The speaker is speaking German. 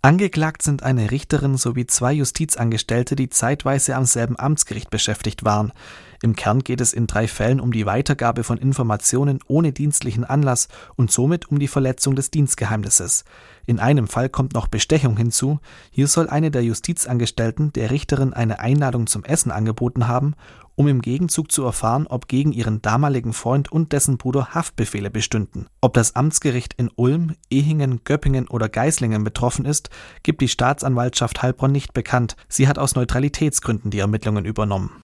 Angeklagt sind eine Richterin sowie 2 Justizangestellte, die zeitweise am selben Amtsgericht beschäftigt waren. Im Kern geht es in 3 Fällen um die Weitergabe von Informationen ohne dienstlichen Anlass und somit um die Verletzung des Dienstgeheimnisses. In einem Fall kommt noch Bestechung hinzu. Hier soll eine der Justizangestellten der Richterin eine Einladung zum Essen angeboten haben, um im Gegenzug zu erfahren, ob gegen ihren damaligen Freund und dessen Bruder Haftbefehle bestünden. Ob das Amtsgericht in Ulm, Ehingen, Göppingen oder Geislingen betroffen ist, gibt die Staatsanwaltschaft Heilbronn nicht bekannt. Sie hat aus Neutralitätsgründen die Ermittlungen übernommen.